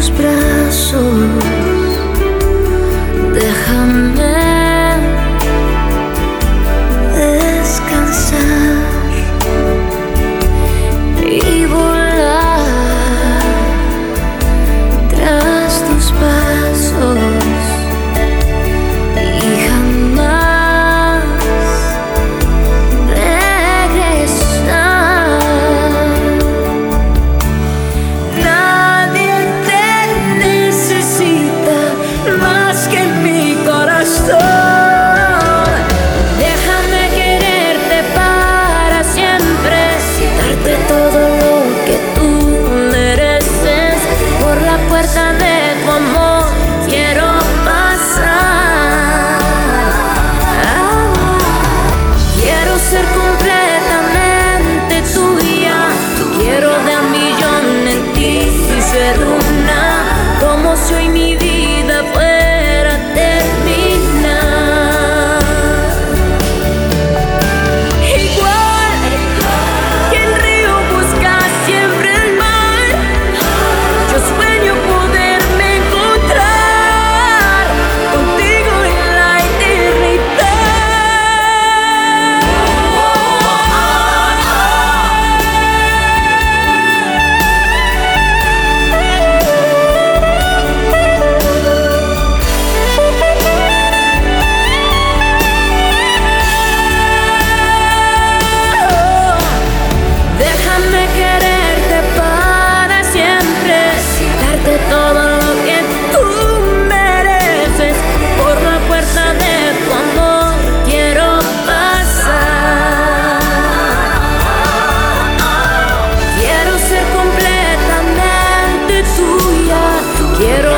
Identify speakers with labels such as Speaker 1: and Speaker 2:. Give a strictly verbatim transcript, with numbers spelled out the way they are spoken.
Speaker 1: tus brazos, déjame descansar y volar tras tus pasos y jamás regresar. Nadie te necesita más que mi corazón. Déjame quererte para siempre, darte todo lo que tú mereces. Por la puerta de tu amor quiero pasar. Quiero ser completamente tuya. Quiero de a millón en ti y ser una, como si hoy mi vida fuera a terminar. Igual que el río busca siempre el mar, yo sueño poderme encontrar contigo en la Déjame quererte para siempre, darte todo lo que tú mereces. Por la puerta de tu amor quiero pasar. Quiero ser completamente tuya. Quiero